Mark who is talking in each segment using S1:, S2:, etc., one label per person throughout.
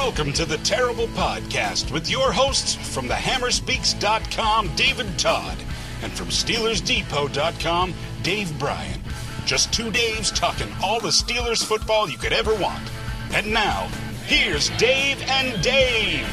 S1: Welcome to the Terrible Podcast with your hosts from thehammerspeaks.com, David Todd, and from SteelersDepot.com, Dave Bryan. Just two Daves talking all the Steelers football you could ever want. And now, here's Dave and Dave.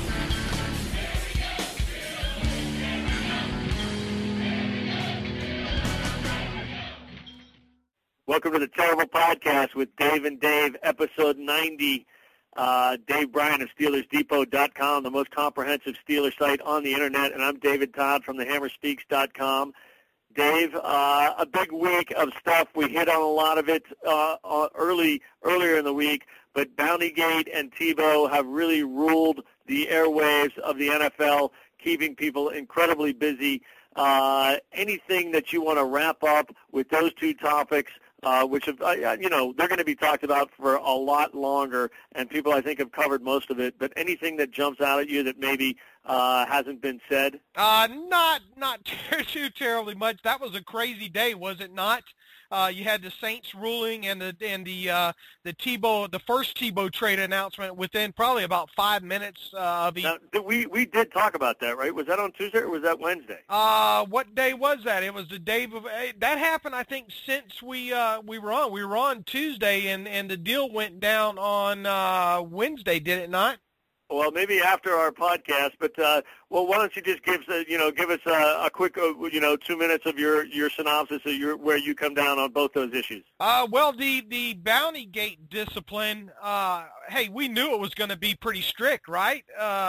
S2: Welcome to the Terrible Podcast with Dave and Dave, episode 90. Dave Bryan of SteelersDepot.com, the most comprehensive Steelers site on the internet, and I'm David Todd from thehammerspeaks.com. Dave, a big week of stuff. We hit on a lot of it earlier in the week, but Bountygate and Tebow have really ruled the airwaves of the NFL, keeping people incredibly busy. Anything that you want to wrap up with those two topics? Which have, they're going to be talked about for a lot longer, and people, I think, have covered most of it. But anything that jumps out at you that maybe hasn't been said?
S3: Not too terribly much. That was a crazy day, was it not? You had the Saints ruling and the Tebow, the first Tebow trade announcement within probably about 5 minutes of each.
S2: Now, we did talk about that, right? Was that on Tuesday or was that Wednesday?
S3: What day was that? It was the day before. That happened, I think, since we were on. We were on Tuesday, and the deal went down on Wednesday, did it not?
S2: Well, maybe after our podcast, but why don't you just give us a quick 2 minutes of your synopsis of where you come down on both those issues.
S3: Well, the Bountygate discipline. Hey, we knew it was going to be pretty strict, right?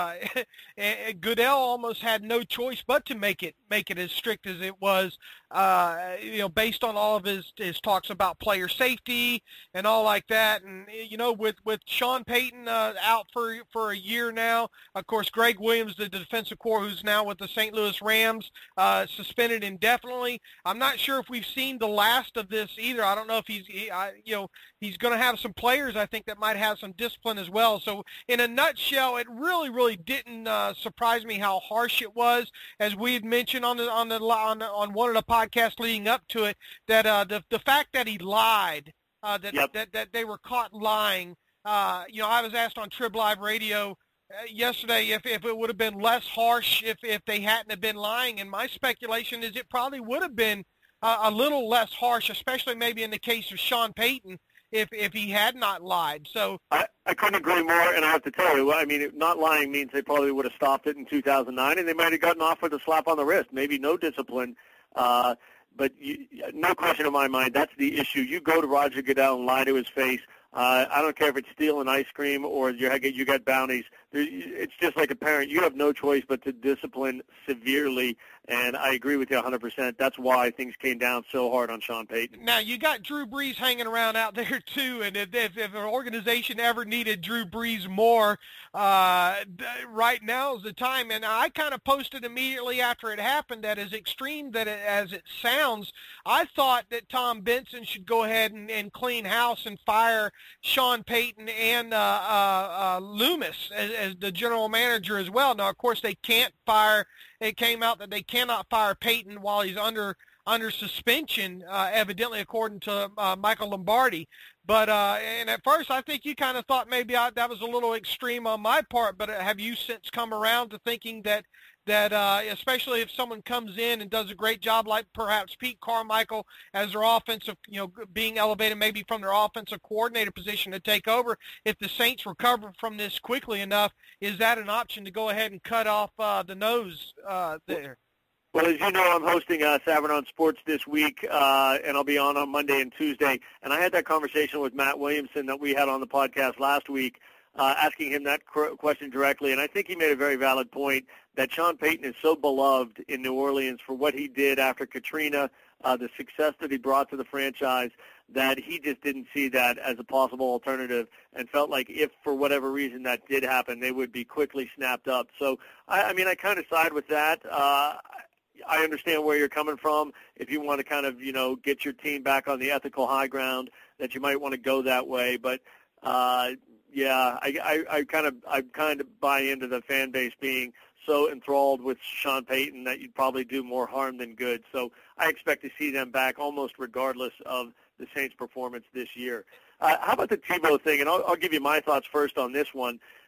S3: And Goodell almost had no choice but to make it as strict as it was. Based on all of his talks about player safety and all like that, and with Sean Payton out for a year now. Of course, Greg Williams, the defensive core, who's now with the St. Louis Rams, suspended indefinitely. I'm not sure if we've seen the last of this either. I don't know if he's going to have some players, I think, that might have some discipline as well. So in a nutshell, it really didn't surprise me how harsh it was, as we had mentioned on one of the podcasts leading up to it, that the fact that he lied, that they were caught lying. I was asked on Trib Live Radio yesterday if it would have been less harsh if they hadn't have been lying, and my speculation is it probably would have been a little less harsh, especially maybe in the case of Sean Payton, if he had not lied. So
S2: I couldn't agree more, and I have to tell you, I mean, not lying means they probably would have stopped it in 2009, and they might have gotten off with a slap on the wrist, maybe no discipline. But no question in my mind, that's the issue. You go to Roger Goodell and lie to his face. I don't care if it's stealing ice cream or you got bounties. It's just like a parent. You have no choice but to discipline severely, and I agree with you 100%. That's why things came down so hard on Sean Payton.
S3: Now, you got Drew Brees hanging around out there, too, and if an organization ever needed Drew Brees more, right now is the time. And I kind of posted immediately after it happened that as extreme as it sounds, I thought that Tom Benson should go ahead and clean house and fire Sean Payton and Loomis as the general manager as well. Now, of course, they can't fire. It came out that they cannot fire Payton while he's under suspension, evidently, according to Michael Lombardi. But and at first, I think you kind of thought maybe that was a little extreme on my part. But have you since come around to thinking that especially if someone comes in and does a great job, like perhaps Pete Carmichael as their offensive, being elevated maybe from their offensive coordinator position to take over, if the Saints recover from this quickly enough, is that an option to go ahead and cut off the nose there?
S2: Well, as you know, I'm hosting Savin on Sports this week, and I'll be on Monday and Tuesday. And I had that conversation with Matt Williamson that we had on the podcast last week, asking him that question directly. And I think he made a very valid point that Sean Payton is so beloved in New Orleans for what he did after Katrina, the success that he brought to the franchise, that he just didn't see that as a possible alternative and felt like if for whatever reason that did happen, they would be quickly snapped up. So, I kind of side with that. I understand where you're coming from. If you want to kind of, get your team back on the ethical high ground, that you might want to go that way. But, I kind of buy into the fan base being so enthralled with Sean Payton that you'd probably do more harm than good. So I expect to see them back almost regardless of the Saints' performance this year. How about the Tebow thing? And I'll give you my thoughts first on this one.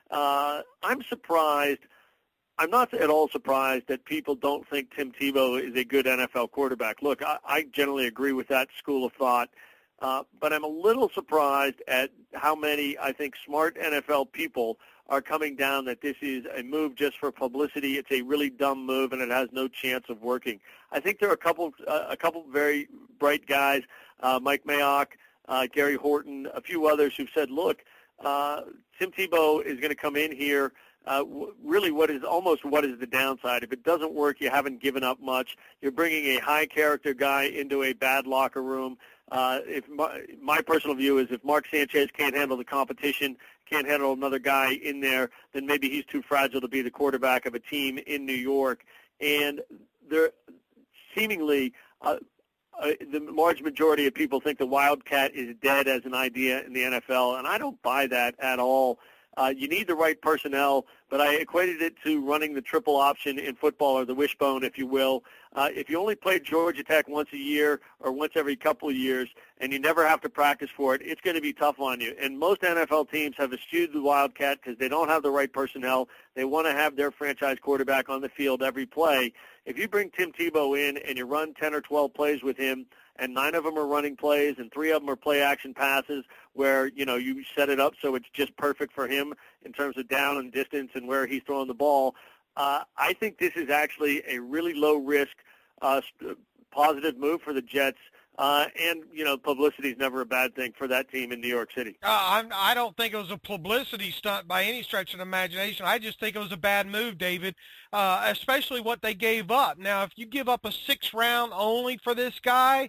S2: I'm surprised. I'm not at all surprised that people don't think Tim Tebow is a good NFL quarterback. Look, I generally agree with that school of thought, but I'm a little surprised at how many, I think, smart NFL people are coming down that this is a move just for publicity. It's a really dumb move, and it has no chance of working. I think there are a couple very bright guys, Mike Mayock, Gary Horton, a few others who've said, look, Tim Tebow is going to come in here. Really, what is the downside? If it doesn't work, you haven't given up much. You're bringing a high-character guy into a bad locker room. If my personal view is if Mark Sanchez can't handle the competition, can't handle another guy in there, then maybe he's too fragile to be the quarterback of a team in New York. And there seemingly the large majority of people think the Wildcat is dead as an idea in the NFL, and I don't buy that at all. You need the right personnel, but I equated it to running the triple option in football, or the wishbone, if you will. If you only play Georgia Tech once a year or once every couple of years and you never have to practice for it, it's going to be tough on you. And most NFL teams have eschewed the Wildcat because they don't have the right personnel. They want to have their franchise quarterback on the field every play. If you bring Tim Tebow in and you run 10 or 12 plays with him, and 9 of them are running plays and 3 of them are play-action passes where, you set it up so it's just perfect for him in terms of down and distance and where he's throwing the ball, I think this is actually a really low-risk, positive move for the Jets. And publicity is never a bad thing for that team in New York City.
S3: I don't think it was a publicity stunt by any stretch of the imagination. I just think it was a bad move, David, especially what they gave up. Now, if you give up a 6th round only for this guy,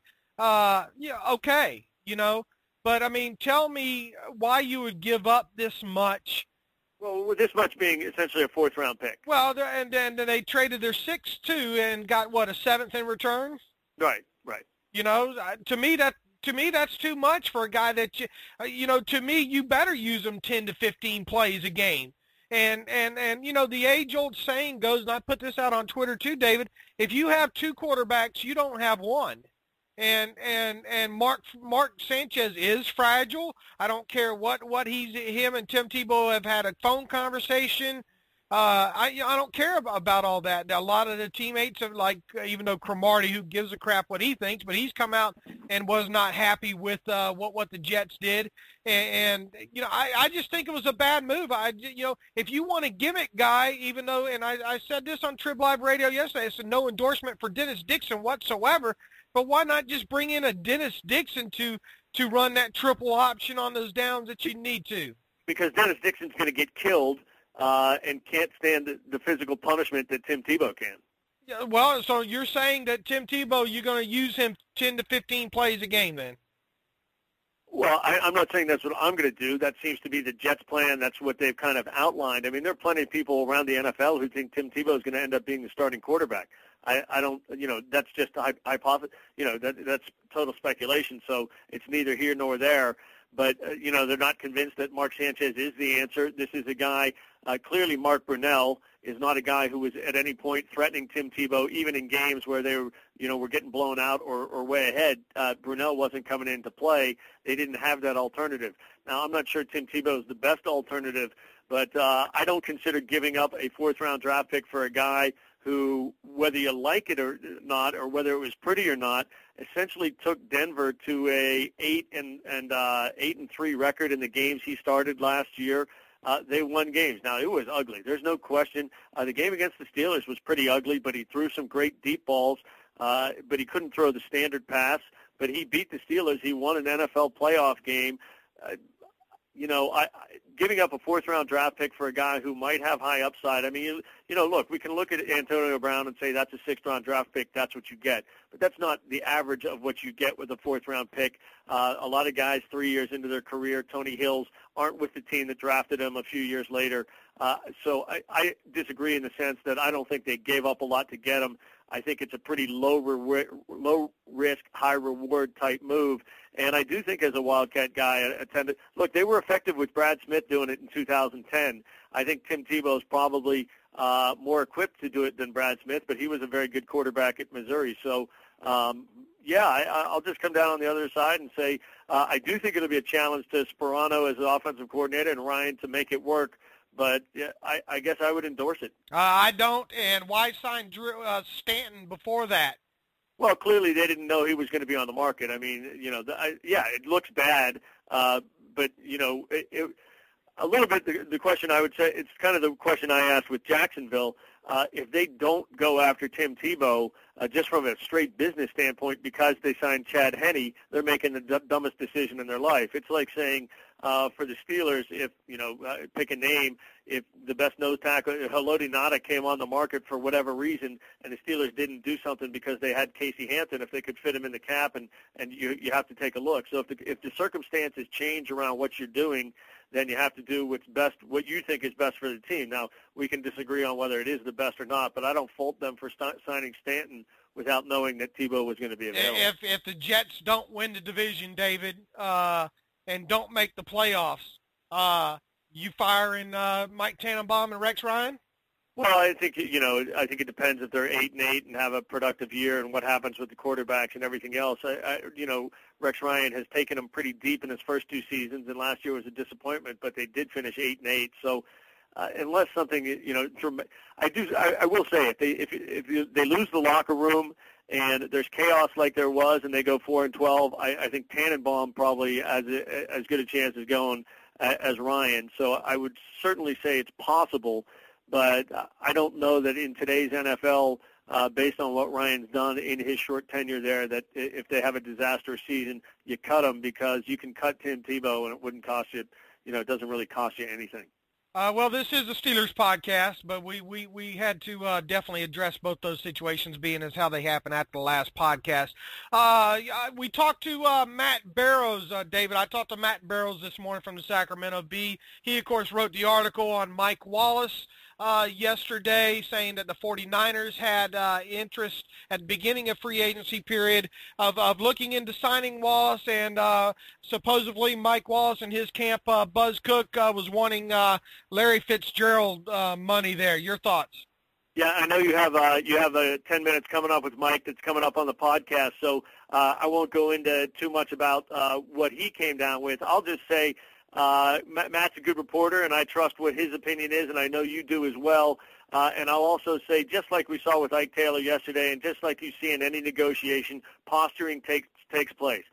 S3: okay, But, I mean, tell me why you would give up this much.
S2: Well, with this much being essentially a 4th-round pick.
S3: Well, and then they traded their 6th, too, and got, a 7th in return?
S2: Right.
S3: To me, that's too much for a guy that, to me, you better use him 10 to 15 plays a game. And the age-old saying goes, and I put this out on Twitter too, David, if you have 2 quarterbacks, you don't have one. And Mark Sanchez is fragile. I don't care what him and Tim Tebow have had a phone conversation. I don't care about all that. A lot of the teammates have, even though Cromartie, who gives a crap what he thinks, but he's come out and was not happy with what the Jets did. And I just think it was a bad move. If you want a gimmick guy, even though, and I said this on Trib Live Radio yesterday, it's no endorsement for Dennis Dixon whatsoever, but why not just bring in a Dennis Dixon to run that triple option on those downs that you need to?
S2: Because Dennis Dixon's going to get killed. And can't stand the physical punishment that Tim Tebow can.
S3: Yeah, well, so you're saying that Tim Tebow, you're going to use him 10 to 15 plays a game then?
S2: Well, I'm not saying that's what I'm going to do. That seems to be the Jets' plan. That's what they've kind of outlined. I mean, there are plenty of people around the NFL who think Tim Tebow is going to end up being the starting quarterback. I don't, that's just a hypothesis. That's total speculation, so it's neither here nor there. But, they're not convinced that Mark Sanchez is the answer. This is a guy, clearly Mark Brunell is not a guy who was at any point threatening Tim Tebow, even in games where they were getting blown out or way ahead. Brunell wasn't coming in to play. They didn't have that alternative. Now, I'm not sure Tim Tebow is the best alternative, but I don't consider giving up a 4th-round draft pick for a guy who, whether you like it or not, or whether it was pretty or not, essentially took Denver to a 8-3 record in the games he started last year. They won games. Now, it was ugly. There's no question. The game against the Steelers was pretty ugly, but he threw some great deep balls, but he couldn't throw the standard pass. But he beat the Steelers. He won an NFL playoff game. Giving up a 4th-round draft pick for a guy who might have high upside. I mean, look, we can look at Antonio Brown and say that's a 6th-round draft pick. That's what you get. But that's not the average of what you get with a 4th-round pick. A lot of guys 3 years into their career, Tony Hills, aren't with the team that drafted him a few years later. So I disagree in the sense that I don't think they gave up a lot to get him. I think it's a pretty low-risk, high-reward type move. And I do think as a Wildcat guy, look, they were effective with Brad Smith doing it in 2010. I think Tim Tebow is probably more equipped to do it than Brad Smith, but he was a very good quarterback at Missouri. So, I'll just come down on the other side and say I do think it'll be a challenge to Sperano as an offensive coordinator and Ryan to make it work. But yeah, I guess I would endorse it.
S3: I don't. And why sign Stanton before that?
S2: Well, clearly they didn't know he was going to be on the market. I mean, yeah, it looks bad, but a little bit the question I would say, it's kind of the question I asked with Jacksonville. If they don't go after Tim Tebow, just from a straight business standpoint, because they signed Chad Henne, they're making the dumbest decision in their life. It's like saying for the Steelers, if, pick a name, if the best nose tackle, Haloti Ngata, came on the market for whatever reason, and the Steelers didn't do something because they had Casey Hampton, if they could fit him in the cap, and you have to take a look. So if the circumstances change around what you're doing, then you have to do what's best, what you think is best for the team. Now, we can disagree on whether it is the best or not, but I don't fault them for signing Stanton without knowing that Tebow was going to be available.
S3: If the Jets don't win the division, David, and don't make the playoffs, you firing Mike Tannenbaum and Rex Ryan?
S2: Well, I think it depends if they're 8-8 and have a productive year, and what happens with the quarterbacks and everything else. Rex Ryan has taken them pretty deep in his first two seasons, and last year was a disappointment, but they did finish 8-8. So, unless something, I will say if they lose the locker room and there's chaos like there was, and they go 4-12, I think Tannenbaum probably has as good a chance as going as Ryan. So I would certainly say it's possible. But I don't know that in today's NFL, based on what Ryan's done in his short tenure there, that if they have a disastrous season, you cut him, because you can cut Tim Tebow and it wouldn't cost you, it doesn't really cost you anything.
S3: Well, this is a Steelers podcast, but we had to definitely address both those situations, being as how they happened after the last podcast. We talked to Matt Barrows, David. I talked to Matt Barrows this morning from the Sacramento Bee. He, of course, wrote the article on Mike Wallace yesterday, saying that the 49ers had interest at the beginning of free agency period of looking into signing Wallace, and supposedly Mike Wallace and his camp, Buzz Cook, was wanting Larry Fitzgerald money there. Your thoughts?
S2: Yeah, I know you have 10 minutes coming up with Mike that's coming up on the podcast, so I won't go into too much about what he came down with. I'll just say Matt's a good reporter, and I trust what his opinion is, and I know you do as well. And I'll also say, just like we saw with Ike Taylor yesterday, and just like you see in any negotiation, posturing takes place.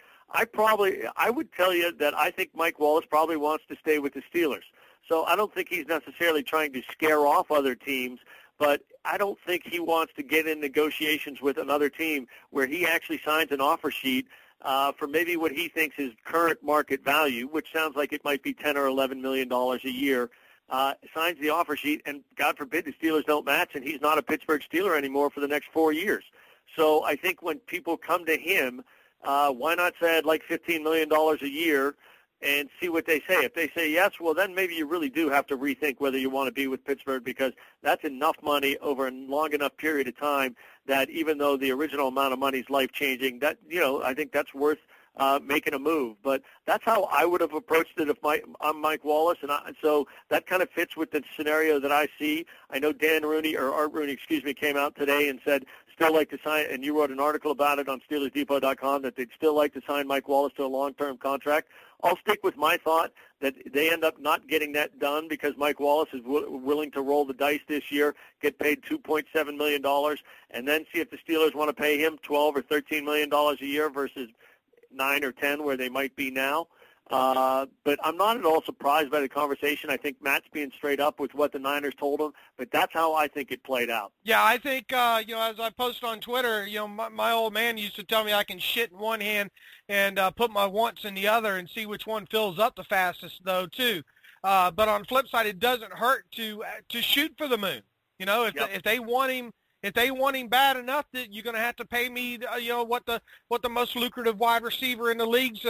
S2: I would tell you that I think Mike Wallace probably wants to stay with the Steelers. So I don't think he's necessarily trying to scare off other teams, but I don't think he wants to get in negotiations with another team where he actually signs an offer sheet for maybe what he thinks is current market value, which sounds like it might be $10 or $11 million a year, signs the offer sheet, and God forbid the Steelers don't match, and he's not a Pittsburgh Steeler anymore for the next 4 years. So I think when people come to him, why not say I'd like $15 million a year and see what they say. If they say yes, well, then maybe you really do have to rethink whether you want to be with Pittsburgh, because that's enough money over a long enough period of time that even though the original amount of money is life-changing, that, I think that's worth making a move. But that's how I would have approached it if I'm Mike Wallace, and so that kind of fits with the scenario that I see. I know Art Rooney, came out today and said still like to sign, and you wrote an article about it on SteelersDepot.com, that they'd still like to sign Mike Wallace to a long-term contract. I'll stick with my thought that they end up not getting that done because Mike Wallace is willing to roll the dice this year, get paid $2.7 million, and then see if the Steelers want to pay him $12 or $13 million a year versus 9 or 10 where they might be now. But I'm not at all surprised by the conversation. I think Matt's being straight up with what the Niners told him, but that's how I think it played out.
S3: Yeah, I think, as I posted on Twitter, my old man used to tell me I can shit in one hand and put my wants in the other and see which one fills up the fastest, though, too. But on the flip side, it doesn't hurt to shoot for the moon. If they want him, if they want him bad enough, that you're going to have to pay me, what the most lucrative wide receiver in the league's,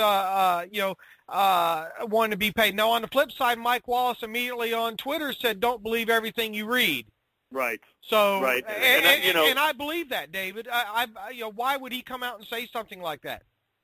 S3: wanting to be paid. Now, on the flip side, Mike Wallace immediately on Twitter said, "Don't believe everything you read."
S2: Right.
S3: So,
S2: right.
S3: And I believe that, David. Why would he come out and say something like that?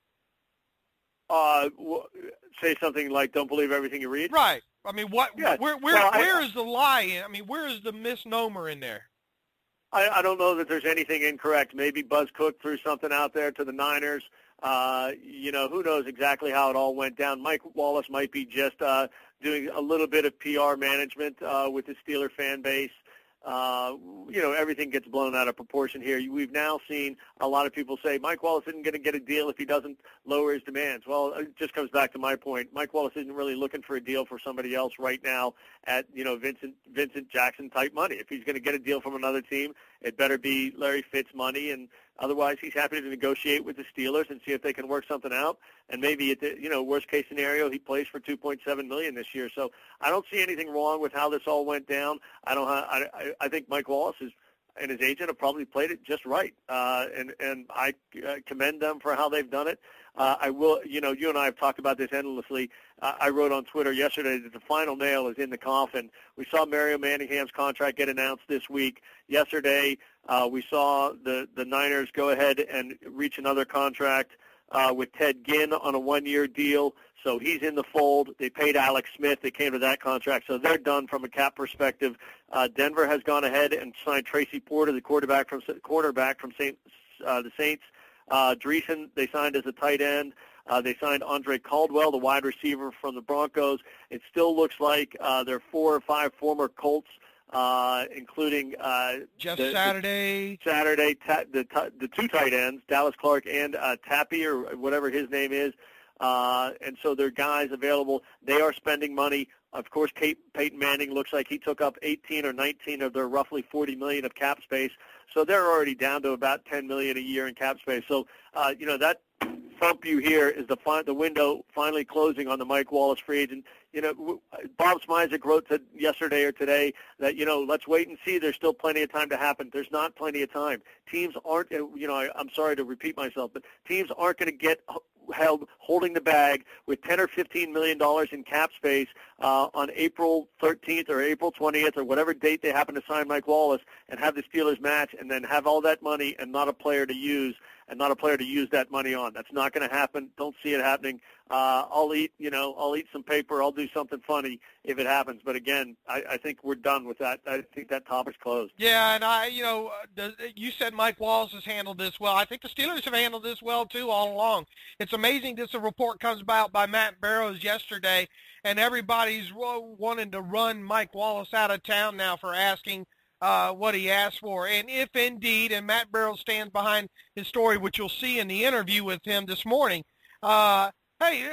S2: Say something like, "Don't believe everything you read."
S3: Right. I mean, what? Yeah. Where is the lie in? I mean, where is the misnomer in there?
S2: I don't know that there's anything incorrect. Maybe Buzz Cook threw something out there to the Niners. Who knows exactly how it all went down. Mike Wallace might be just doing a little bit of PR management with the Steeler fan base. Everything gets blown out of proportion here. We've now seen a lot of people say Mike Wallace isn't going to get a deal if he doesn't lower his demands. Well, it just comes back to my point. Mike Wallace isn't really looking for a deal for somebody else right now at, Vincent Jackson type money. If he's going to get a deal from another team, it better be Larry Fitz money, and otherwise he's happy to negotiate with the Steelers and see if they can work something out. And maybe at the, worst case scenario, he plays for $2.7 million this year. So I don't see anything wrong with how this all went down. I think Mike Wallace and his agent have probably played it just right, and I commend them for how they've done it. I will, you and I have talked about this endlessly. I wrote on Twitter yesterday that the final nail is in the coffin. We saw Mario Manningham's contract get announced this week. Yesterday, we saw the Niners go ahead and reach another contract with Ted Ginn on a one-year deal. So he's in the fold. They paid Alex Smith. They came to that contract. So they're done from a cap perspective. Denver has gone ahead and signed Tracy Porter, the cornerback from the Saints. Dreesen, they signed as a tight end. They signed Andre Caldwell, the wide receiver from the Broncos. It still looks like there are 4 or 5 former Colts, including
S3: Saturday,
S2: the 2 tight ends, Dallas Clark and Tappy, or whatever his name is. And so there are guys available. They are spending money. Of course, Peyton Manning looks like he took up 18 or 19 of their roughly $40 million of cap space. So they're already down to about $10 million a year in cap space. So, that thump you hear is the window finally closing on the Mike Wallace free agent. Bob Smizik wrote yesterday or today that, let's wait and see. There's still plenty of time to happen. There's not plenty of time. Teams aren't, I'm sorry to repeat myself, but teams aren't going to get held holding the bag with $10 or $15 million in cap space on April 13th or April 20th or whatever date they happen to sign Mike Wallace, and have the Steelers match and then have all that money and not a player to use that money on. That's not going to happen. Don't see it happening. I'll eat some paper. I'll do something funny if it happens. But again, I think we're done with that. I think that topic's closed.
S3: Yeah, and you said Mike Wallace has handled this well. I think the Steelers have handled this well too all along. It's amazing this report comes about by Matt Barrows yesterday, and everybody's wanting to run Mike Wallace out of town now for asking what he asked for. And if indeed, and Matt Barrows stands behind his story, which you'll see in the interview with him this morning, hey,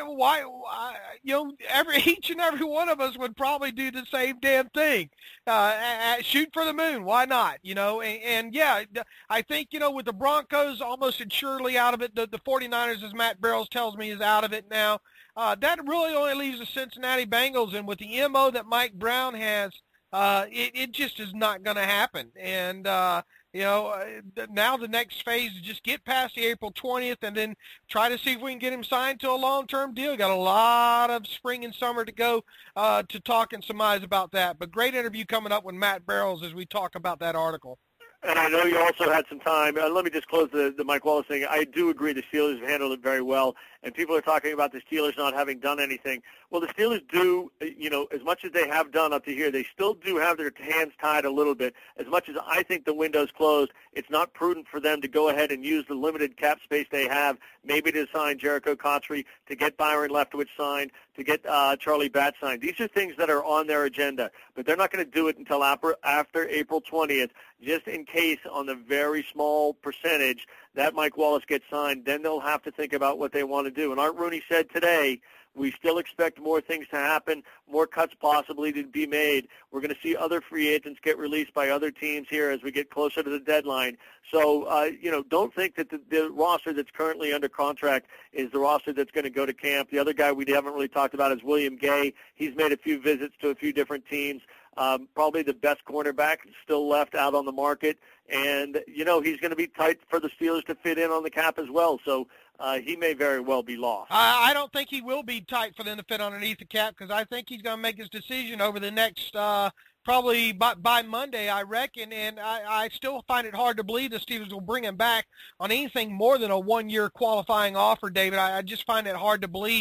S3: each and every one of us would probably do the same damn thing. Shoot for the moon. Why not? And yeah, I think, with the Broncos almost surely out of it, the 49ers, as Matt Barrows tells me, is out of it now. That really only leaves the Cincinnati Bengals. And with the MO that Mike Brown has, it just is not going to happen. And, now the next phase is just get past the April 20th and then try to see if we can get him signed to a long-term deal. Got a lot of spring and summer to go to talk and surmise about that. But great interview coming up with Matt Barrows as we talk about that article.
S2: And I know you also had some time. Let me just close the Mike Wallace thing. I do agree the Steelers have handled it very well, and people are talking about the Steelers not having done anything. Well, the Steelers do, as much as they have done up to here, they still do have their hands tied a little bit. As much as I think the window's closed, it's not prudent for them to go ahead and use the limited cap space they have, maybe to sign Jericho Cotchery, to get Byron Leftwich signed, to get Charlie Batch signed. These are things that are on their agenda, but they're not going to do it until after April 20th, just in case on the very small percentage that Mike Wallace gets signed. Then they'll have to think about what they want to do. And Art Rooney said today, we still expect more things to happen, more cuts possibly to be made. We're going to see other free agents get released by other teams here as we get closer to the deadline. So, don't think that the roster that's currently under contract is the roster that's going to go to camp. The other guy we haven't really talked about is William Gay. He's made a few visits to a few different teams. Probably the best cornerback still left out on the market. And, he's going to be tight for the Steelers to fit in on the cap as well. So he may very well be lost.
S3: I don't think he will be tight for them to fit underneath the cap, because I think he's going to make his decision over the next probably by Monday, I reckon. And I still find it hard to believe the Steelers will bring him back on anything more than a one-year qualifying offer, David. I just find it hard to believe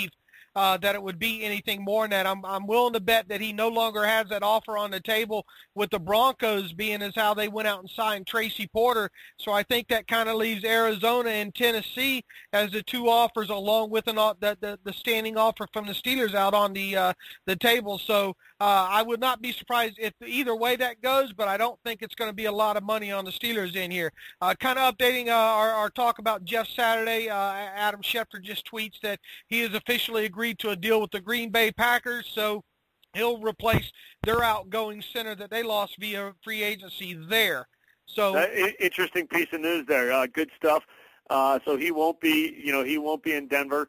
S3: that it would be anything more than that. I'm willing to bet that he no longer has that offer on the table, with the Broncos being as how they went out and signed Tracy Porter. So I think that kind of leaves Arizona and Tennessee as the two offers, along with the standing offer from the Steelers out on the table. So I would not be surprised if either way that goes, but I don't think it's going to be a lot of money on the Steelers in here. Kind of updating our talk about Jeff Saturday, Adam Schefter just tweets that he has officially agreed to a deal with the Green Bay Packers, so he'll replace their outgoing center that they lost via free agency there. So
S2: interesting piece of news there. Good stuff. So he won't be in Denver.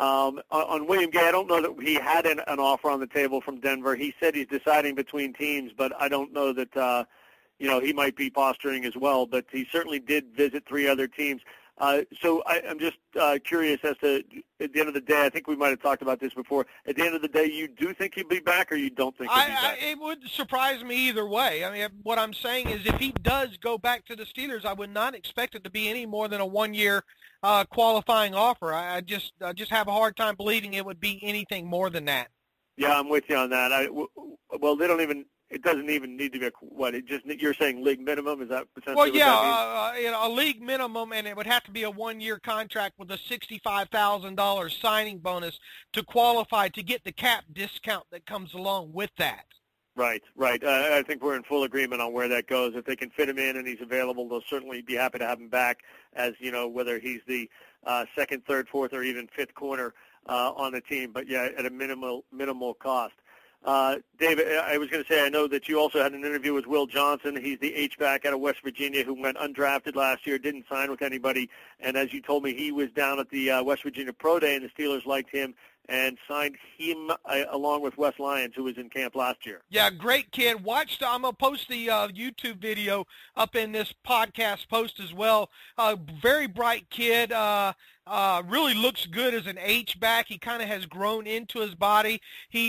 S2: On William Gay, I don't know that he had an offer on the table from Denver. He said he's deciding between teams, but I don't know that he might be posturing as well. But he certainly did visit 3 other teams. So I'm just curious as to, at the end of the day, I think we might have talked about this before, at the end of the day, you do think he'll be back, or you don't think he'll be back?
S3: It would surprise me either way. I mean, what I'm saying is if he does go back to the Steelers, I would not expect it to be any more than a 1-year qualifying offer. I just have a hard time believing it would be anything more than that.
S2: Yeah, I'm with you on that. Well, they don't even. It doesn't even need to be you're saying league minimum? Is that essentially
S3: Well, yeah, a league minimum, and it would have to be a 1-year contract with a $65,000 signing bonus to qualify to get the cap discount that comes along with that.
S2: Right. I think we're in full agreement on where that goes. If they can fit him in and he's available, they'll certainly be happy to have him back as, whether he's the second, third, fourth, or even fifth corner on the team. But, yeah, at a minimal cost. David, I was going to say, I know that you also had an interview with Will Johnson. He's the H-back out of West Virginia who went undrafted last year, didn't sign with anybody. And as you told me, he was down at the West Virginia Pro Day, and the Steelers liked him and signed him along with Wes Lyons, who was in camp last year.
S3: Yeah, great kid. I'm going to post the YouTube video up in this podcast post as well. Very bright kid. Really looks good as an H-back. He kind of has grown into his body. He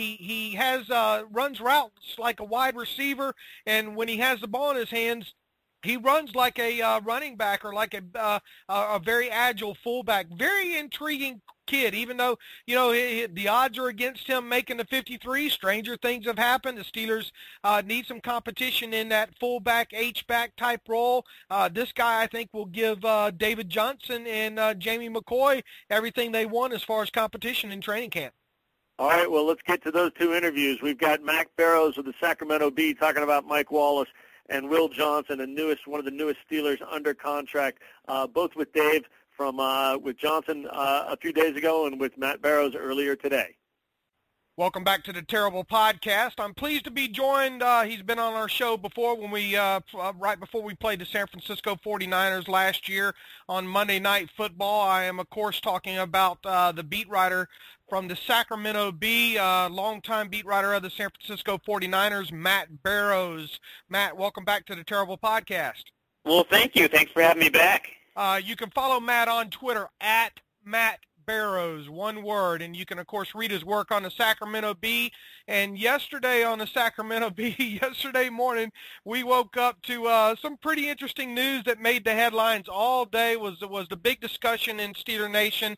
S3: has runs routes like a wide receiver, and when he has the ball in his hands, he runs like a running back or like a very agile fullback. Very intriguing kid, even though, the odds are against him making the 53. Stranger things have happened. The Steelers need some competition in that fullback, H-back type role. This guy, I think, will give David Johnson and Jamie McCoy everything they want as far as competition in training camp.
S2: All right, well, let's get to those 2 interviews. We've got Mac Barrows of the Sacramento Bee talking about Mike Wallace, and Will Johnson, one of the newest Steelers under contract, both with Dave with Johnson a few days ago and with Matt Barrows earlier today.
S3: Welcome back to the Terrible Podcast. I'm pleased to be joined. He's been on our show before when we right before we played the San Francisco 49ers last year on Monday Night Football. I am, of course, talking about the beat writer from the Sacramento Bee, longtime beat writer of the San Francisco 49ers, Matt Barrows. Matt, welcome back to the Terrible Podcast.
S4: Well, thank you. Thanks for having me back.
S3: You can follow Matt on Twitter at Matt Barrows, one word, and you can, of course, read his work on the Sacramento Bee. And yesterday on the Sacramento Bee, yesterday morning, we woke up to some pretty interesting news that made the headlines all day. Was the big discussion in Steeler Nation.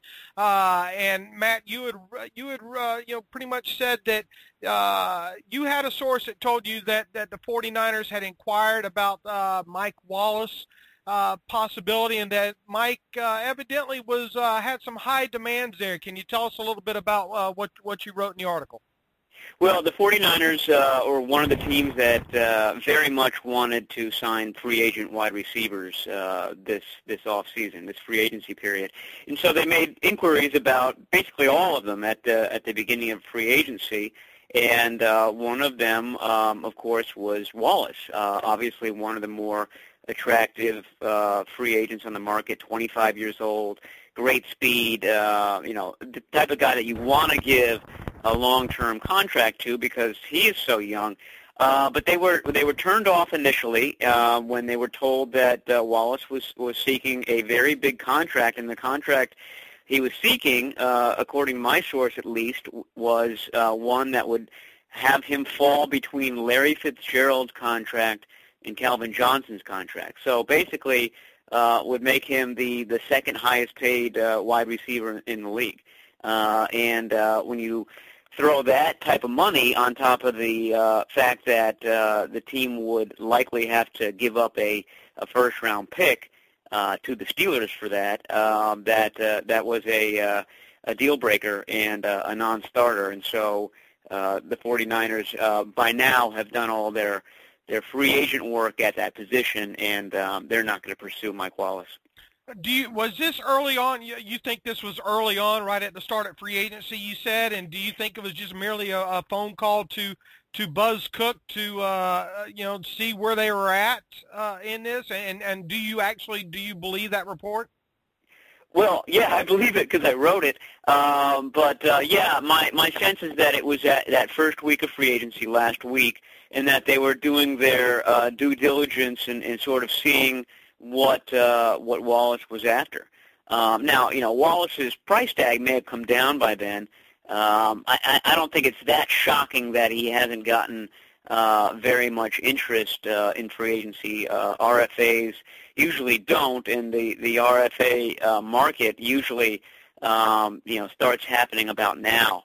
S3: And Matt, you had pretty much said that you had a source that told you that the 49ers had inquired about Mike Wallace possibility, and that Mike evidently had some high demands there. Can you tell us a little bit about what you wrote in the article?
S4: Well, the 49ers were one of the teams that very much wanted to sign free agent wide receivers this offseason, this free agency period. And so they made inquiries about basically all of them at the beginning of free agency. And one of them, of course, was Wallace, obviously one of the more attractive free agents on the market, 25 years old, great speed, the type of guy that you want to give a long-term contract to because he is so young. But they were turned off initially when they were told that Wallace was seeking a very big contract, and the contract he was seeking, according to my source at least, was one that would have him fall between Larry Fitzgerald's contract and Calvin Johnson's contract. So basically would make him the second highest paid wide receiver in the league. And when you throw that type of money on top of the fact that the team would likely have to give up a first-round pick to the Steelers for that, that was a deal breaker and a non-starter. And so the 49ers by now have done all their free agent work at that position, and they're not going to pursue Mike Wallace.
S3: Was this early on? You think this was early on, right at the start of free agency, you said, and do you think it was just merely a phone call to Buzz Cook to see where they were at in this? And do you believe that report?
S4: Well, yeah, I believe it because I wrote it. Yeah, my sense is that it was that first week of free agency last week, and that they were doing their due diligence and sort of seeing what Wallace was after. Now, Wallace's price tag may have come down by then. I don't think it's that shocking that he hasn't gotten very much interest in free agency. RFAs usually don't, and the RFA market usually starts happening about now,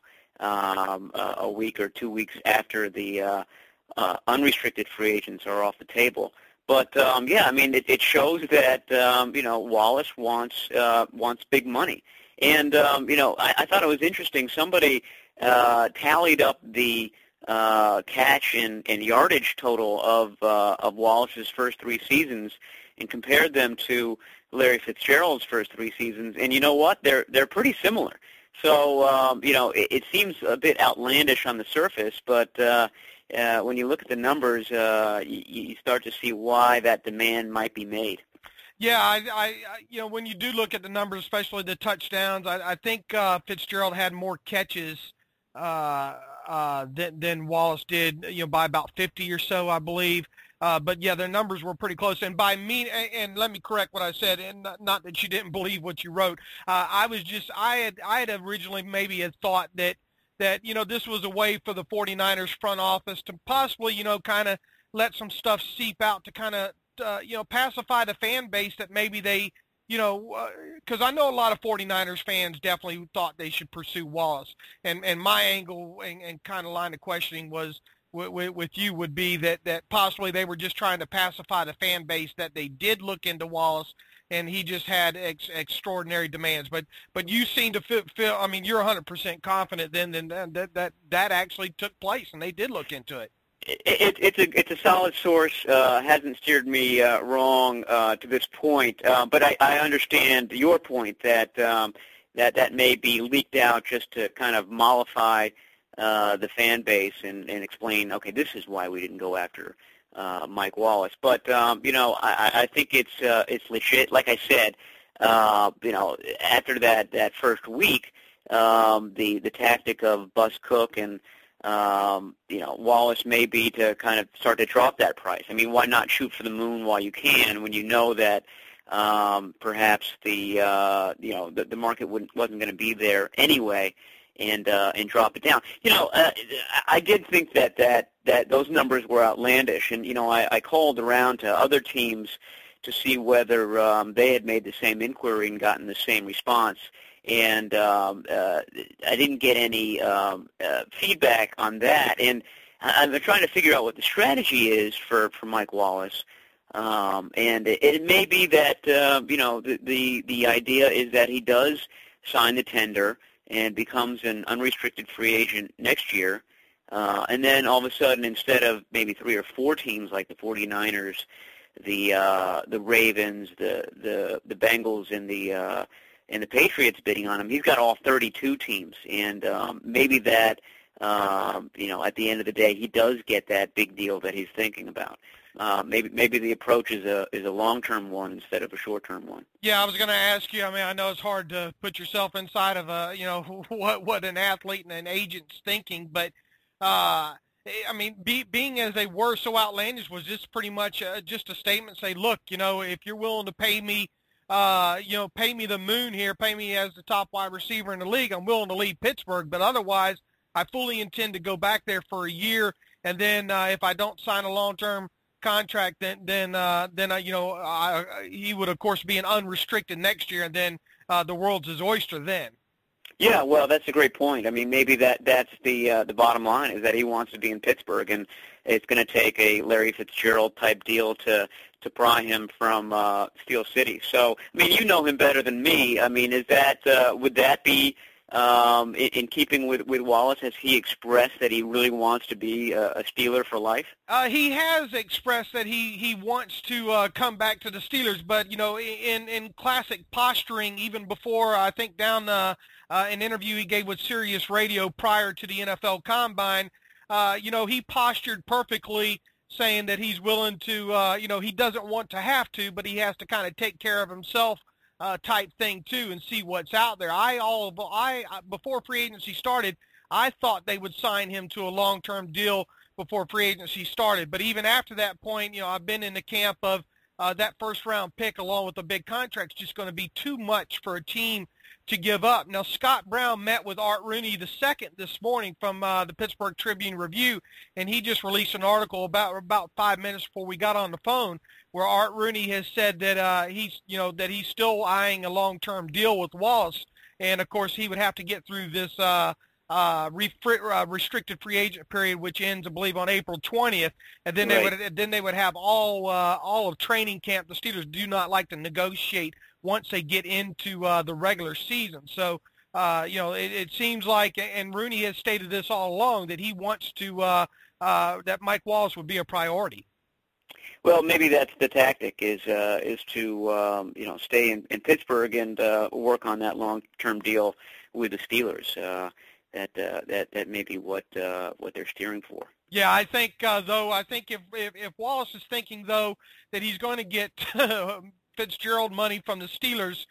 S4: a week or 2 weeks after the unrestricted free agents are off the table. But it shows that Wallace wants big money, and I thought it was interesting. Somebody tallied up the catch and yardage total of Wallace's first 3 seasons and compared them to Larry Fitzgerald's first 3 seasons, and you know what? They're pretty similar. So it seems a bit outlandish on the surface, but when you look at the numbers, you start to see why that demand might be made.
S3: Yeah, I when you do look at the numbers, especially the touchdowns, I think Fitzgerald had more catches than Wallace did, by about 50 or so, I believe. But yeah, their numbers were pretty close. And and let me correct what I said, and not that you didn't believe what you wrote. I had originally maybe had thought that this was a way for the 49ers front office to possibly, kind of let some stuff seep out to kind of, pacify the fan base that maybe they, because I know a lot of 49ers fans definitely thought they should pursue Wallace. And my angle and kind of line of questioning was with you would be that possibly they were just trying to pacify the fan base that they did look into Wallace and he just had extraordinary demands. But you seem to feel, I mean, you're 100% confident then that actually took place and they did look into it.
S4: It's a solid source. Hasn't steered me wrong to this point. But I understand your point that that may be leaked out just to kind of mollify the fan base and explain, okay, this is why we didn't go after Mike Wallace. But I think it's legit. Like I said, after that first week, the tactic of Buzz Cook and Wallace may be to kind of start to drop that price. I mean, why not shoot for the moon while you can when you know that perhaps the market wasn't going to be there anyway, and drop it down. I did think that those numbers were outlandish, and I called around to other teams to see whether they had made the same inquiry and gotten the same response. And I didn't get any feedback on that. And I'm trying to figure out what the strategy is for Mike Wallace. And it may be that the idea is that he does sign the tender and becomes an unrestricted free agent next year. And then all of a sudden, instead of maybe 3 or 4 teams like the 49ers, the Ravens, the Bengals, and the Patriots bidding on him, he's got all 32 teams, and maybe that, at the end of the day, he does get that big deal that he's thinking about. Maybe the approach is a long-term one instead of a short-term one.
S3: Yeah, I was going to ask you. I mean, I know it's hard to put yourself inside of what an athlete and an agent's thinking, but being as they were so outlandish, was this pretty much just a statement? Say, look, if you're willing to pay me. Pay me the moon here, pay me as the top wide receiver in the league, I'm willing to leave Pittsburgh, but otherwise I fully intend to go back there for a year, and then if I don't sign a long-term contract, then he would, of course, be an unrestricted next year, and then the world's his oyster then.
S4: Yeah, well, that's a great point. I mean, maybe that's the bottom line, is that he wants to be in Pittsburgh, and it's going to take a Larry Fitzgerald type deal to pry him from Steel City. So, I mean, you know him better than me. I mean, is that would that be in keeping with Wallace? Has he expressed that he really wants to be a Steeler for life?
S3: He has expressed that he wants to come back to the Steelers, but in classic posturing, even before I think down an interview he gave with Sirius Radio prior to the NFL Combine, he postured perfectly, saying that he's willing to, he doesn't want to have to, but he has to kind of take care of himself. Type thing too, and see what's out there. Before free agency started, I thought they would sign him to a long-term deal before free agency started. But even after that point, I've been in the camp of that first-round pick along with a big contract is just going to be too much for a team to give up. Now, Scott Brown met with Art Rooney II this morning from the Pittsburgh Tribune Review, and he just released an article about 5 minutes before we got on the phone, where Art Rooney has said that he's still eyeing a long-term deal with Wallace, and of course he would have to get through this restricted free agent period, which ends, I believe, on April 20th, and then they would have all of training camp. The Steelers do not like to negotiate once they get into the regular season. So, it seems like, and Rooney has stated this all along, that he wants to that Mike Wallace would be a priority.
S4: Well, maybe that's the tactic, is to stay in Pittsburgh and work on that long-term deal with the Steelers. That may be what they're steering for.
S3: Yeah, I think if Wallace is thinking though that he's going to get Fitzgerald money from the Steelers,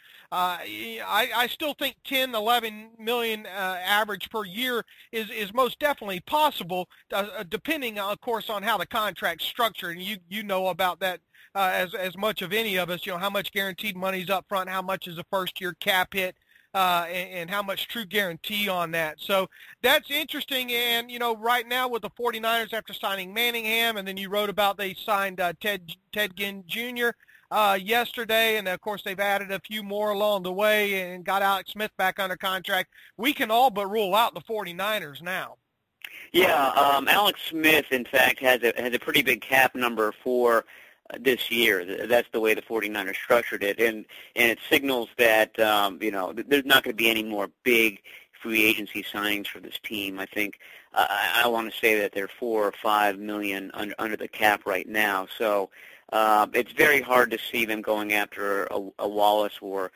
S3: I still think 10, 11 million average per year is most definitely possible, depending, of course, on how the contract's structured. And you know about that as much of any of us. How much guaranteed money's up front, how much is a first-year cap hit, and how much true guarantee on that. So that's interesting. And, right now with the 49ers after signing Manningham, and then you wrote about they signed Ted Ginn Jr., yesterday, and of course they've added a few more along the way and got Alex Smith back under contract. We can all but rule out the 49ers now.
S4: Yeah, Alex Smith, in fact, has a pretty big cap number for this year. That's the way the 49ers structured it, and it signals that there's not going to be any more big free agency signings for this team. I think I want to say that they're $4 or $5 million under the cap right now. So. It's very hard to see them going after a Wallace or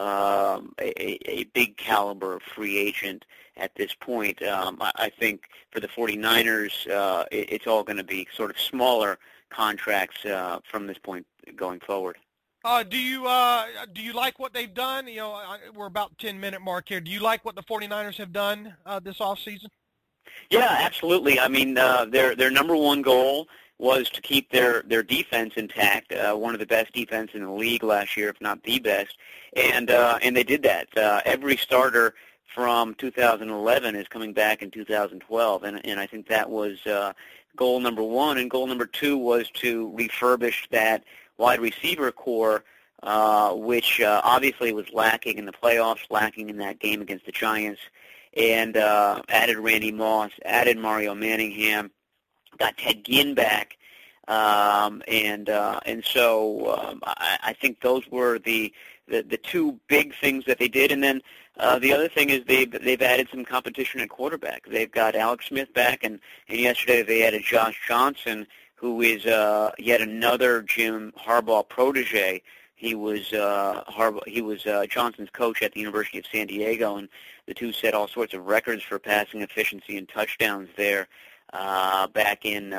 S4: a big caliber free agent at this point. I think for the 49ers, it's all going to be sort of smaller contracts from this point going forward.
S3: Do you like what they've done? We're about 10-minute mark here. Do you like what the 49ers have done this offseason?
S4: Yeah, absolutely. I mean, their number one goal was to keep their defense intact, one of the best defense in the league last year, if not the best, and they did that. Every starter from 2011 is coming back in 2012, and I think that was goal number one. And goal number two was to refurbish that wide receiver core, which obviously was lacking in the playoffs, lacking in that game against the Giants, and added Randy Moss, added Mario Manningham, got Ted Ginn back, and so I think those were the two big things that they did. And then the other thing is they've added some competition at quarterback. They've got Alex Smith back, and yesterday they added Josh Johnson, who is yet another Jim Harbaugh protege. He was Johnson's coach at the University of San Diego, and the two set all sorts of records for passing efficiency and touchdowns there. Back in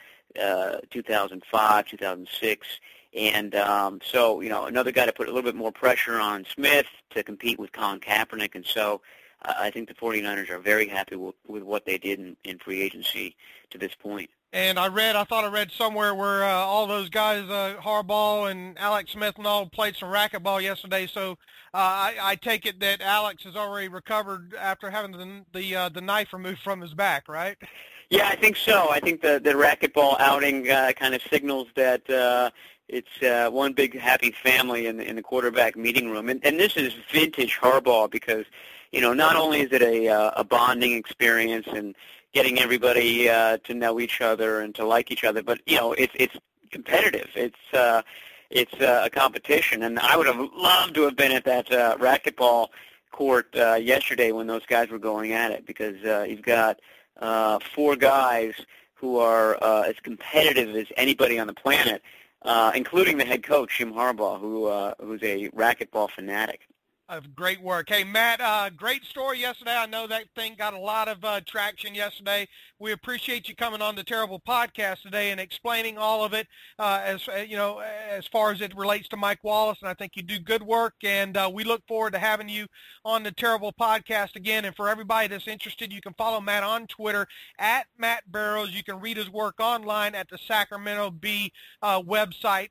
S4: 2005, 2006, and so another guy to put a little bit more pressure on Smith to compete with Colin Kaepernick, and so I think the 49ers are very happy with what they did in free agency to this point.
S3: And I thought I read somewhere where all those guys, Harbaugh and Alex Smith and all, played some racquetball yesterday. So I take it that Alex has already recovered after having the knife removed from his back, right?
S4: Yeah, I think so. I think the racquetball outing kind of signals that it's one big happy family in the quarterback meeting room. And this is vintage Harbaugh because, not only is it a bonding experience and getting everybody to know each other and to like each other, but it's competitive. It's a competition, and I would have loved to have been at that racquetball court yesterday when those guys were going at it, because you've got four guys who are as competitive as anybody on the planet, including the head coach, Jim Harbaugh, who's a racquetball fanatic.
S3: Great work. Hey, Matt, great story yesterday. I know that thing got a lot of traction yesterday. We appreciate you coming on the Terrible Podcast today and explaining all of it as far as it relates to Mike Wallace, and I think you do good work, and we look forward to having you on the Terrible Podcast again. And for everybody that's interested, you can follow Matt on Twitter at Matt Barrows. You can read his work online at the Sacramento Bee website,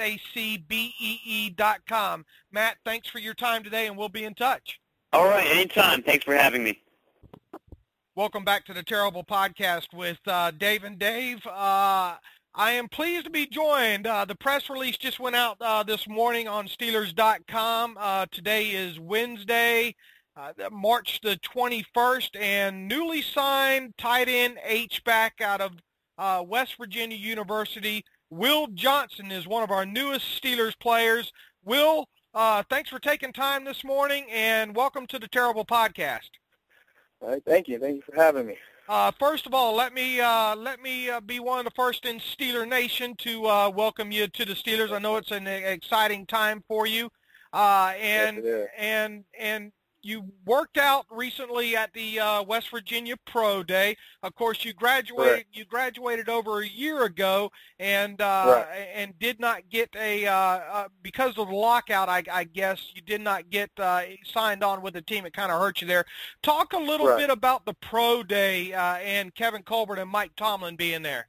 S3: sacbee.com. Matt, thanks for your time today, and we'll be in touch.
S4: All right, anytime. Thanks for having me.
S3: Welcome back to the Terrible Podcast with Dave and Dave. I am pleased to be joined. The press release just went out this morning on Steelers.com. Today is Wednesday, March the 21st, and newly signed tight end H-back out of West Virginia University, Will Johnson, is one of our newest Steelers players. Will, thanks for taking time this morning, and welcome to the Terrible Podcast.
S5: All right, thank you. Thank you for having me.
S3: First of all, let me be one of the first in Steeler Nation to welcome you to the Steelers. I know it's an exciting time for you,
S5: Yes, it is.
S3: and you worked out recently at the West Virginia Pro Day. Of course, you graduated.
S5: Correct.
S3: You graduated over a year ago, and
S5: Right.
S3: and did not get because of the lockout. I guess you did not get signed on with the team. It kind of hurt you there. Talk a little
S5: Right.
S3: bit about the Pro Day and Kevin Colbert and Mike Tomlin being there.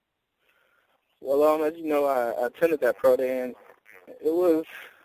S5: Well, as you know, I attended that pro day, and it was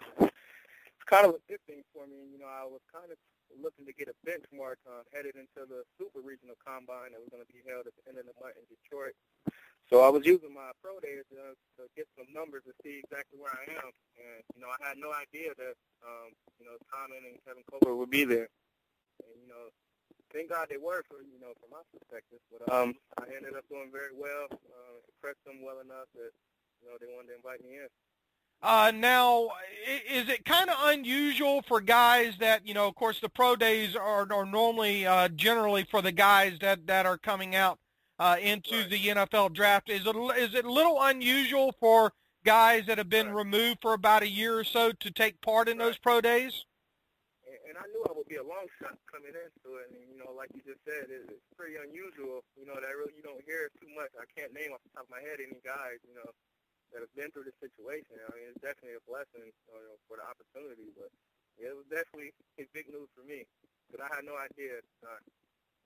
S5: kind of a good thing for me. I was kind of looking to get a benchmark headed into the Super Regional Combine that was going to be held at the end of the month in Detroit. So I was using my pro days to get some numbers to see exactly where I am. And, I had no idea that, Tomlin and Kevin Colbert would be there. And, thank God they were from my perspective. But I ended up doing very well, impressed them well enough that, they wanted to invite me in.
S3: Now, is it kind of unusual for guys that, of course, the pro days are normally generally for the guys that are coming out into
S5: Right.
S3: the NFL draft. Is it a little unusual for guys that have been
S5: Right.
S3: removed for about a year or so to take part in those pro days?
S5: And I knew I would be a long shot coming into it. And, like you just said, it's pretty unusual, that really you don't hear too much. I can't name off the top of my head any guys, that have been through this situation. I mean, it's definitely a blessing for the opportunity. But yeah, it was definitely big news for me because I had no idea at the time.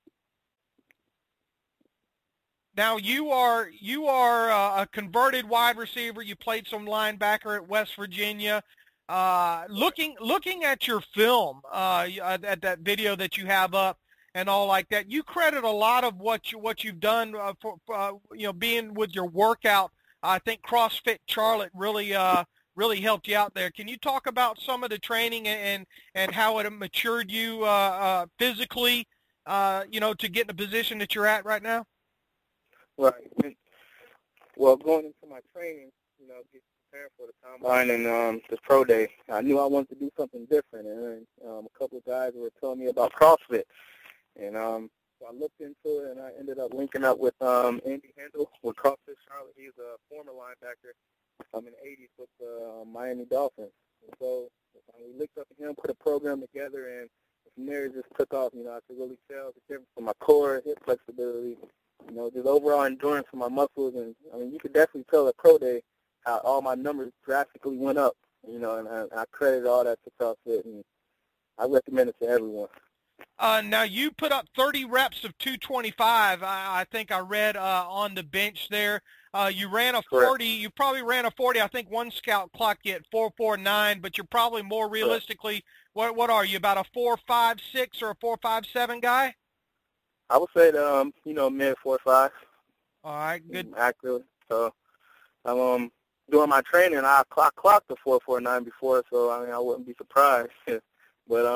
S3: Now you are a converted wide receiver. You played some linebacker at West Virginia. Looking at your film, at that video that you have up and all like that, you credit a lot of what you've done for being with your workout. I think CrossFit Charlotte really helped you out there. Can you talk about some of the training and how it matured you physically, to get in the position that you're at right now?
S5: Right. Well, going into my training, get prepared for the combine and this pro day, I knew I wanted to do something different. And a couple of guys were telling me about CrossFit. And so I looked into it, and I ended up linking up with Andy Handel with CrossFit Charlotte. He's a former linebacker in the 80s with the Miami Dolphins. And so we linked up with him, put a program together, and from there it just took off. I could really tell the difference in my core, hip flexibility, just overall endurance for my muscles. And, you could definitely tell at pro day how all my numbers drastically went up, and I credit all that to CrossFit, and I recommend it to everyone.
S3: Now, you put up 30 reps of 225, I think I read on the bench there. You ran a 40.
S5: Correct.
S3: You probably ran a 40. I think one scout clocked you at 4.49, but you're probably more realistically, what are you, about a 4.56 or a 4.57 guy?
S5: I would say the, mid 4.5.
S3: All right, good.
S5: Accurately. So I'm doing my training. I clocked the 4.49 before, so I wouldn't be surprised. But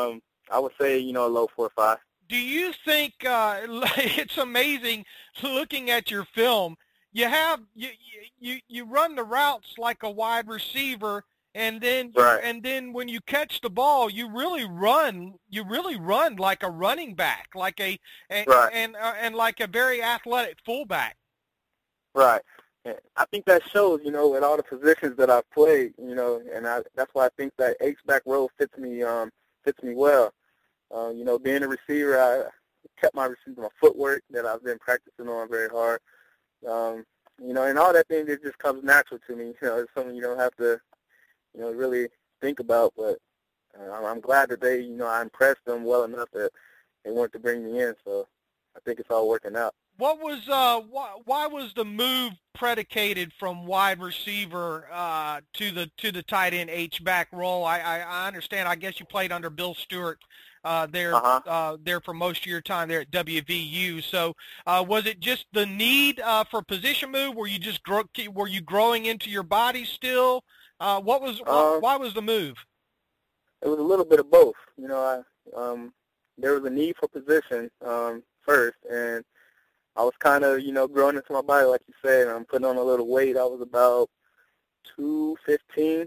S5: I would say, a low 4.5.
S3: Do you think it's amazing looking at your film? You have you run the routes like a wide receiver, and then when you catch the ball, you really run like a running back, like and like a very athletic fullback.
S5: Right. And I think that shows, in all the positions that I've played, and that's why I think that H-back role fits me well. Being a receiver, I kept my footwork that I've been practicing on very hard. And all that thing, it just comes natural to me. It's something you don't have to, really think about. But I'm glad that they, I impressed them well enough that they wanted to bring me in. So I think it's all working out.
S3: What was why was the move predicated from wide receiver to the tight end H-back role? I understand. I guess you played under Bill Stewart there for most of your time there at WVU. So was it just the need for position move? Were you growing into your body still? Why was the move?
S5: It was a little bit of both. There was a need for position first, and I was kind of, growing into my body, like you said. I'm putting on a little weight. I was about 215,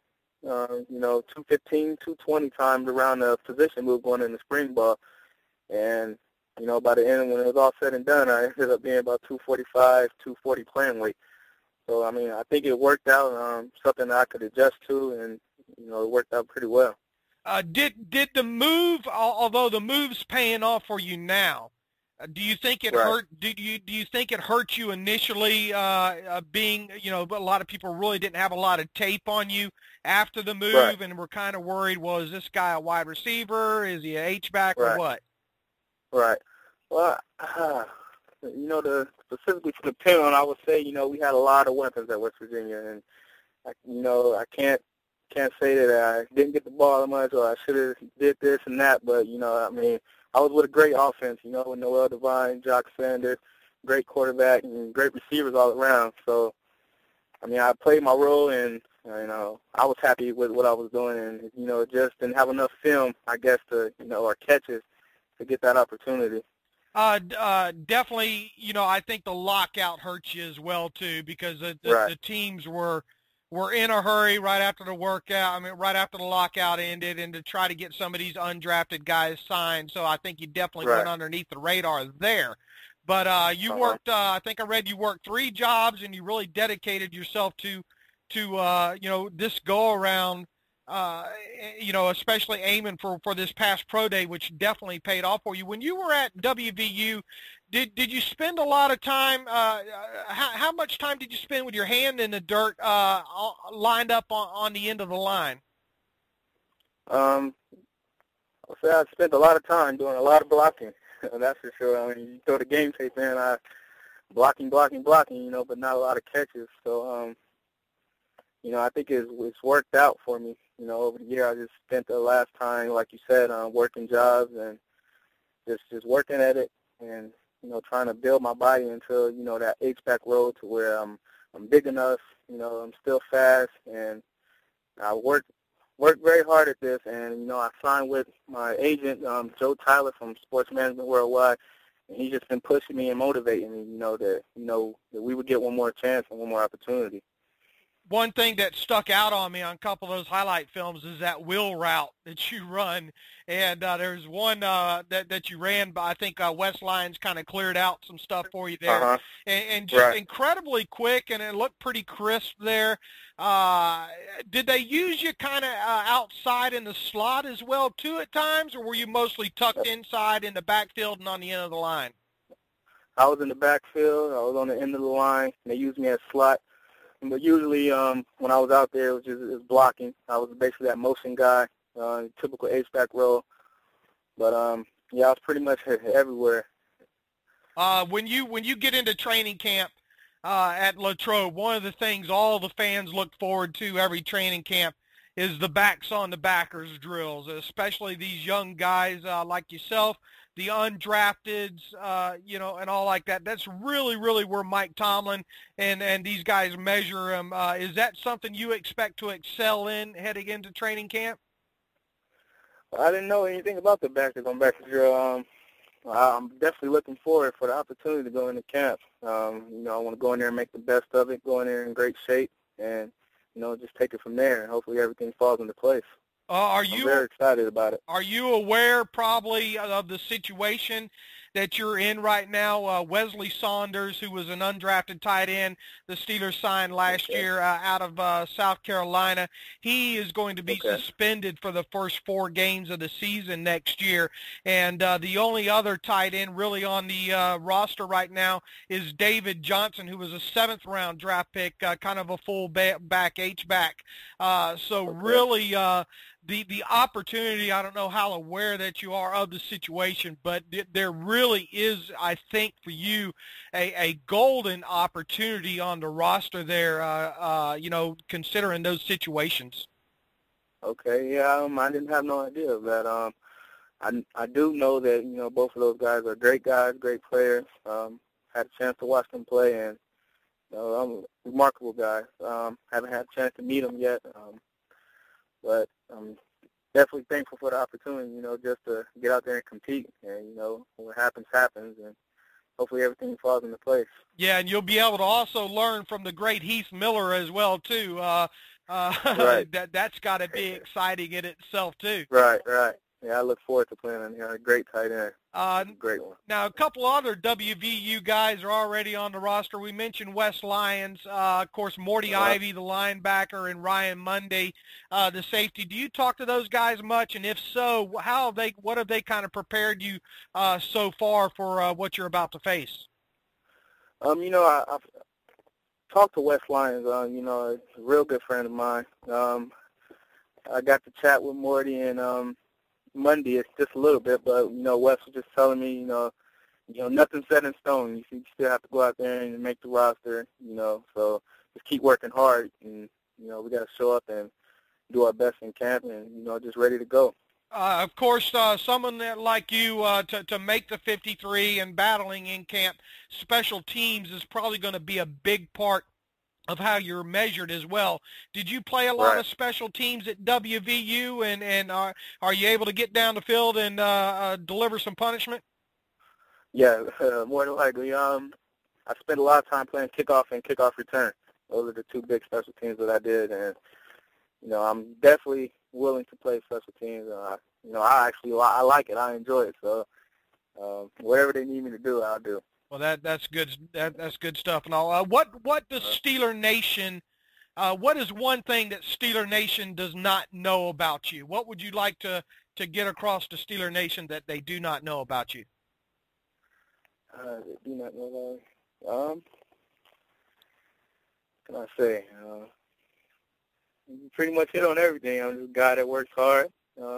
S5: 220 times around the position move going in the spring ball. And, by the end, when it was all said and done, I ended up being about 245, 240 playing weight. So, I think it worked out, something that I could adjust to, and, it worked out pretty well.
S3: Did the move, although the move's paying off for you now, do you think it hurt? Do you think it hurt you initially? Being, a lot of people really didn't have a lot of tape on you after the move, and were kind of worried. Well, is this guy a wide receiver? Is he a H-back or what? Right.
S5: Well, specifically for the Penguin, I would say, we had a lot of weapons at West Virginia, and I can't say that I didn't get the ball much or I should have did this and that, but I was with a great offense, with Noel Devine, Jock Sanders, great quarterback, and great receivers all around. So, I played my role, and, I was happy with what I was doing, and, just didn't have enough film, I guess, to, or catches to get that opportunity.
S3: Definitely, I think the lockout hurt you as well, too, because the teams were in a hurry right after the right after the lockout ended, and to try to get some of these undrafted guys signed. So I think you definitely went underneath the radar there. But you worked, I think I read you worked 3 jobs, and you really dedicated yourself to this go-around, especially aiming for this past pro day, which definitely paid off for you. When you were at WVU, did you spend a lot of time, how much time did you spend with your hand in the dirt lined up on the end of the line?
S5: I'll say I spent a lot of time doing a lot of blocking. That's for sure. You throw the game tape in, blocking, but not a lot of catches. So, I think it's worked out for me. Over the year, I just spent the last time, like you said, working jobs and just working at it, and trying to build my body into that H-back role to where I'm big enough. I'm still fast, and I worked very hard at this. And I signed with my agent, Joe Tyler from Sports Management Worldwide, and he's just been pushing me and motivating me. That we would get one more chance and one more opportunity.
S3: One thing that stuck out on me on a couple of those highlight films is that wheel route that you run. And there's one that you ran, but I think West Lyons kind of cleared out some stuff for you there. And just incredibly quick, and it looked pretty crisp there. Did they use you kind of outside in the slot as well, too, at times, or were you mostly tucked inside in the backfield and on the end of the line?
S5: I was in the backfield. I was on the end of the line. They used me as slot. But usually when I was out there, it was blocking. I was basically that motion guy, typical H-back role. But, I was pretty much everywhere.
S3: When you get into training camp at Latrobe, one of the things all the fans look forward to every training camp is the backs on the backers drills, especially these young guys like yourself, the undrafteds, and all like that. That's really, really where Mike Tomlin and these guys measure him. Is that something you expect to excel in heading into training camp?
S5: I didn't know anything about the Back to drill. I'm definitely looking forward for the opportunity to go into camp. I want to go in there and make the best of it, go in there in great shape, and, just take it from there, and hopefully everything falls into place. I'm very excited about it.
S3: Are you aware probably of the situation that you're in right now? Wesley Saunders, who was an undrafted tight end, the Steelers signed last year out of South Carolina. He is going to be suspended for the first 4 games of the season next year. And the only other tight end really on the roster right now is David Johnson, who was a 7th-round draft pick, kind of a full-back, H-back. Really the opportunity, I don't know how aware that you are of the situation, but there really is, I think, for you, a golden opportunity on the roster there, considering those situations.
S5: Okay, yeah, I didn't have no idea of that. I do know that, both of those guys are great guys, great players. Had a chance to watch them play, and, I'm remarkable guys. Haven't had a chance to meet them yet, but I'm definitely thankful for the opportunity, just to get out there and compete. And, what happens, happens, and hopefully everything falls into place.
S3: Yeah, and you'll be able to also learn from the great Heath Miller as well, too.
S5: Right.
S3: That's got to be exciting in itself, too.
S5: Right. Yeah, I look forward to playing on here. A great tight end. Great one.
S3: Now, a couple other WVU guys are already on the roster. We mentioned Wes Lyons, of course, Morty Ivy, the linebacker, and Ryan Munday, the safety. Do you talk to those guys much? And if so, what have they kind of prepared you so far for what you're about to face?
S5: I've talked to Wes Lyons. A real good friend of mine. I got to chat with Morty and Monday. It's just a little bit, but Wes was just telling me, nothing's set in stone. You still have to go out there and make the roster. So just keep working hard, and we got to show up and do our best in camp, and just ready to go.
S3: Of course, someone that like you to make the 53 and battling in camp, special teams is probably going to be a big part of how you're measured as well. Did you play a lot of special teams at WVU, and are you able to get down the field and deliver some punishment?
S5: Yeah, more than likely. I spent a lot of time playing kickoff and kickoff return. Those are the 2 big special teams that I did, and I'm definitely willing to play special teams. I like it. I enjoy it. So whatever they need me to do, I'll do.
S3: Well, that's good. That's good stuff. And all. What does Steeler Nation? What is one thing that Steeler Nation does not know about you? What would you like to get across to Steeler Nation that they do not know about you?
S5: They do not know about me. What can I say? You pretty much hit on everything. I'm just a guy that works hard.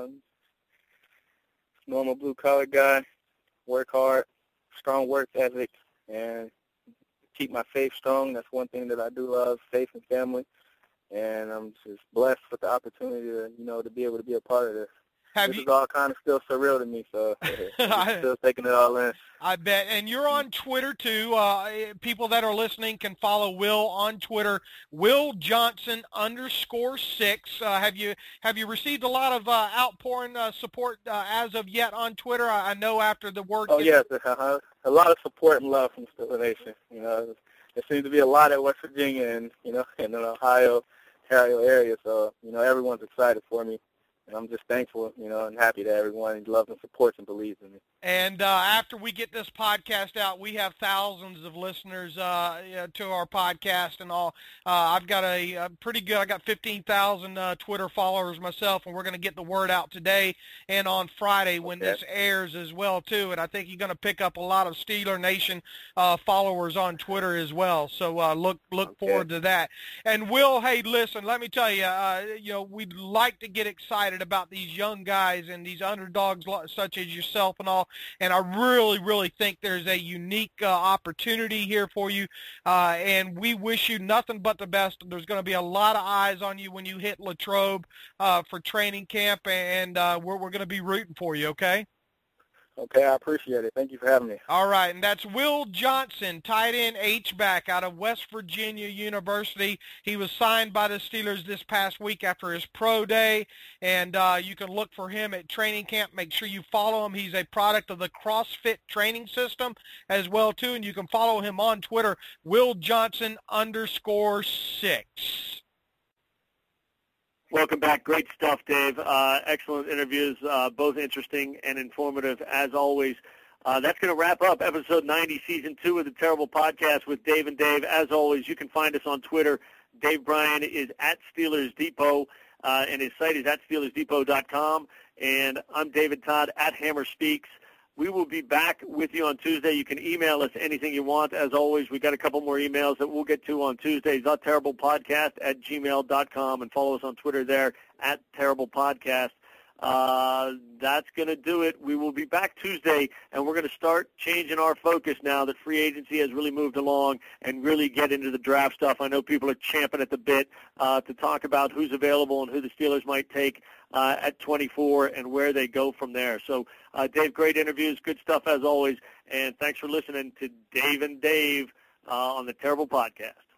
S5: Normal blue-collar guy. Work hard. Strong work ethic, and keep my faith strong. That's one thing that I do love, faith and family. And I'm just blessed with the opportunity to be able to be a part of this. This is all kind of still surreal to me, so I'm still taking it all in.
S3: I bet. And you're on Twitter, too. People that are listening can follow Will on Twitter, Will Johnson _6. Have you received a lot of outpouring support as of yet on Twitter? I know after the word.
S5: Oh, yes. A lot of support and love from Steeler Nation. There seems to be a lot at West Virginia and, in the Ohio area. So, everyone's excited for me. And I'm just thankful, and happy that everyone loves and supports and believes in me.
S3: And after we get this podcast out, we have thousands of listeners to our podcast and all. I've got a pretty good, I got 15,000 Twitter followers myself, and we're going to get the word out today and on Friday when this airs as well, too. And I think you're going to pick up a lot of Steeler Nation followers on Twitter as well. So look forward to that. And Will, hey, listen, let me tell you, we'd like to get excited about these young guys and these underdogs such as yourself and all. And I really, really think there's a unique opportunity here for you. And we wish you nothing but the best. There's going to be a lot of eyes on you when you hit Latrobe for training camp, and we're going to be rooting for you, okay?
S5: Okay, I appreciate it. Thank you for having me.
S3: All right, and that's Will Johnson, tight end H-back out of West Virginia University. He was signed by the Steelers this past week after his pro day, and you can look for him at training camp. Make sure you follow him. He's a product of the CrossFit training system as well, too, and you can follow him on Twitter, WillJohnson_6.
S2: Welcome back. Great stuff, Dave. Excellent interviews, both interesting and informative as always. That's going to wrap up episode 90, season 2 of the Terrible Podcast with Dave and Dave. As always, you can find us on Twitter. Dave Bryan is at Steelers Depot, and his site is at SteelersDepot.com. And I'm David Todd at Hammer Speaks. We will be back with you on Tuesday. You can email us anything you want. As always, we got a couple more emails that we'll get to on Tuesday. TheTerriblePodcast@gmail.com, and follow us on Twitter there at Terrible Podcast. That's going to do it. We will be back Tuesday, and we're going to start changing our focus now that free agency has really moved along and really get into the draft stuff. I know people are champing at the bit to talk about who's available and who the Steelers might take at 24 and where they go from there. So, Dave, great interviews, good stuff as always, and thanks for listening to Dave and Dave on the Terrible Podcast.